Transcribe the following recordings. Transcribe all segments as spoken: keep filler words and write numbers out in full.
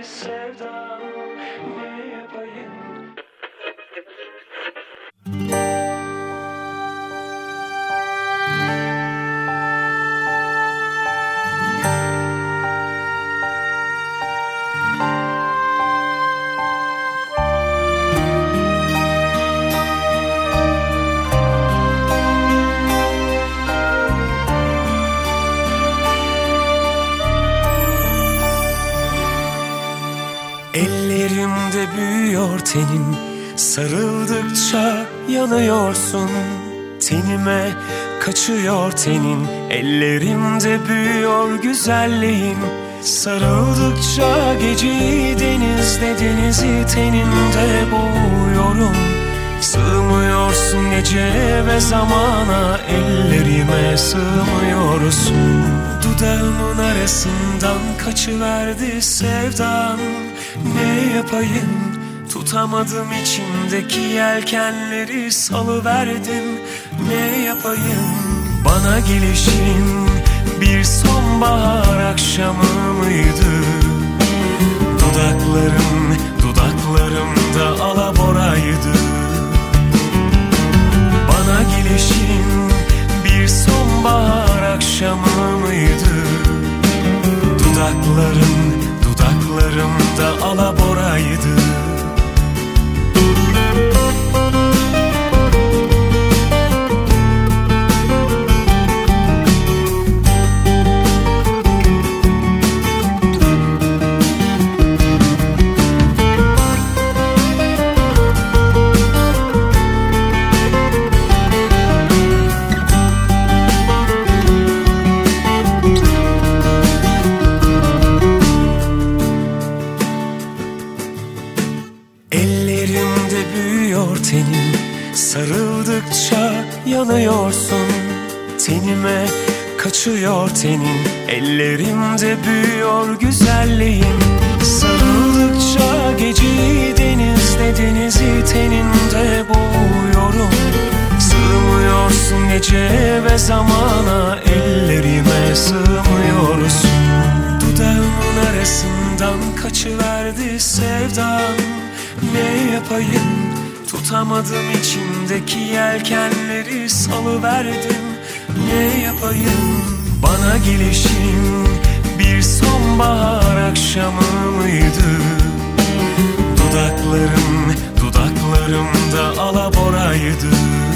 sevdam, ne yapayım? Ellerimde büyüyor tenin, sarıldıkça yanıyorsun. Tenime kaçıyor tenin, ellerimde büyüyor güzelliğin. Sarıldıkça geceyi denizde, denizi teninde boğuyorum. Sığmıyorsun geceye ve zamana, ellerime sığmıyorsun. Dudağımın arasından kaçıverdi sevdan, ne yapayım? Tutamadım içimdeki yelkenleri, salıverdim, ne yapayım? Bana gelişin bir sonbahar akşamı mıydı? Dudaklarım, dudaklarımda alaboraydı. Bana gelişin bir sonbahar akşamı mıydı? Dudaklarım, dudaklarımda alaboraydı. Ellerimde büyüyor tenin, sarıldıkça yanıyorsun. Tenime kaçıyor tenin, ellerimde büyüyor güzelliğin. Sarıldıkça geceyi denizde, denizi teninde boğuyorum. Sığmıyorsun geceye ve zamana, ellerime sığmıyorsun. Dudağımın arasından kaçıverdi sevdan, ne yapayım? Tutamadım içimdeki yelkenleri, salıverdim, ne yapayım? Bana gelişin bir sonbahar akşamı mıydı? Dudaklarım, dudaklarımda alaboraydı.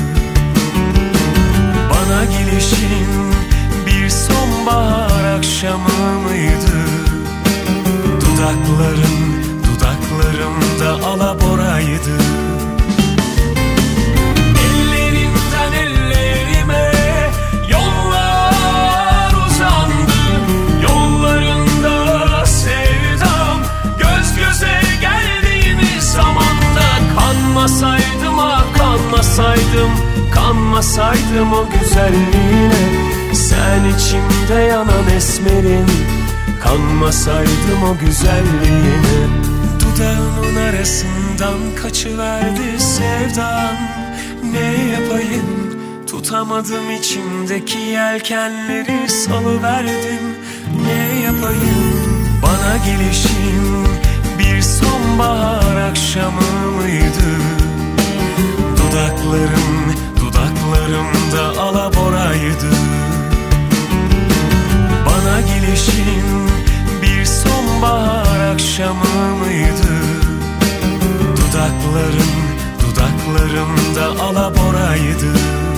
Bana gelişin bir sonbahar akşamı mıydı? Dudaklarım, dudaklarımda alaboraydı. Ellerimden ellerime yollar uzandı. Yollarında sevdam, göz göze geldiğimiz zamanda. Kanmasaydım ah kanmasaydım, kanmasaydım o güzelliğine. Sen içimde yanan esmerin, kanmasaydım o güzelliğine. Dudağımın arasından kaçıverdi sevdan, ne yapayım? Tutamadım içimdeki yelkenleri, salıverdim, ne yapayım? Bana gelişin bir sonbahar akşamı mıydı? Dudaklarım, dudaklarımda alaboraydı. Bana gelişin bir sonbahar akşamı mıydı? Dudaklarım, dudaklarımda alaboraydı.